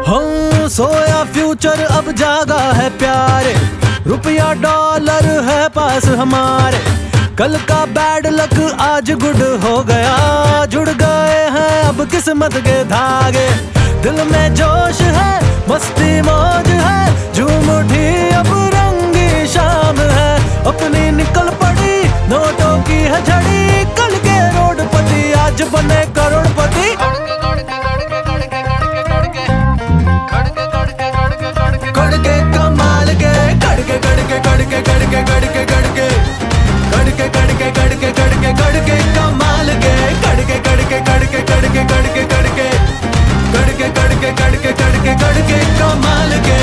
हम सोया फ्यूचर अब जागा है प्यारे, रुपया डॉलर है पास हमारे। कल का बैड लक आज गुड हो गया, जुड़ गए हैं अब किस्मत के धागे। दिल में जोश है, मस्ती मौज है, झूम उठी अब रंगी शाम है। अपनी निकल पड़ी नोटों की है झड़ी, कल के रोडपति आज बने करोड़पति। कड़के कमाल के कड़के कड़के कड़के कड़के कड़के कड़के कड़के कड़के कड़के कड़के कड़के कमाल के कड़के कड़के कड़के कड़के कड़के कड़के कड़के कड़के कड़के कड़के कड़के कमाल के।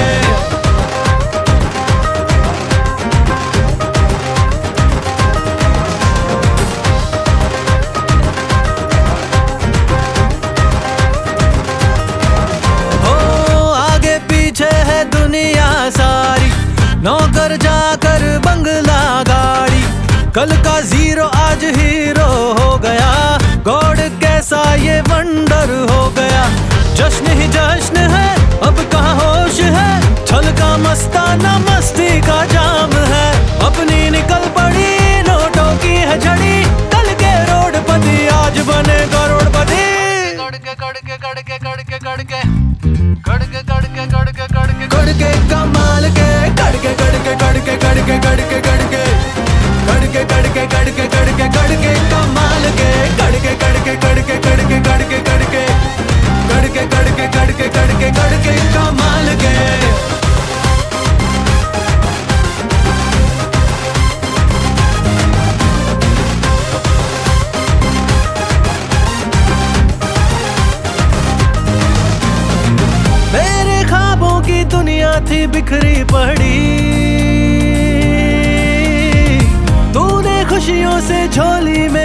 दुनिया सारी नौकर जाकर बंगला गाड़ी, कल का जीरो आज हीरो हो गया। गॉड कैसा ये वंडर हो गया, जश्न ही जश्न है अब कहाँ होश है। छल का मस्ताना मस्ती का जाम है, अपनी निकल पड़ी नोटों की है झड़ी। कल के रोडपति आज बने करोड़पति। कड़के कड़के कड़के कड़के कड़के कड़के कड़के कड़के कड़के कड़के कमाल के कड़के कड़के कड़के कड़के कड़के कड़के कड़के कड़के कड़के कड़के कड़के कमाल के कड़के कड़के कड़के कड़के कड़के कड़के कड़के कड़के कड़के कड़के कड़के कमाल के। दुनिया थी बिखरी पड़ी, तूने खुशियों से झोली में